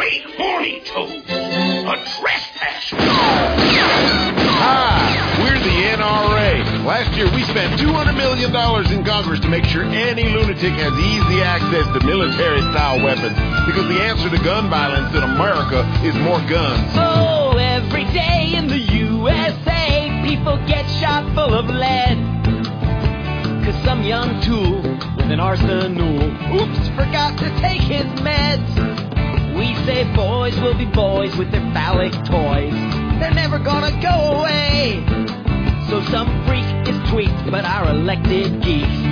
great horny toad, a trespasser. Hi, we're the NRA. Last year we spent $200 million in Congress to make sure any lunatic has easy access to military-style weapons, because the answer to gun violence in America is more guns. Oh, every day in the USA, people get shot full of lead. 'Cause some young tool with an arsenal, oops, forgot to take his meds. We say boys will be boys with their phallic toys. They're never gonna go away. So some freak is tweaked, but our elected geeks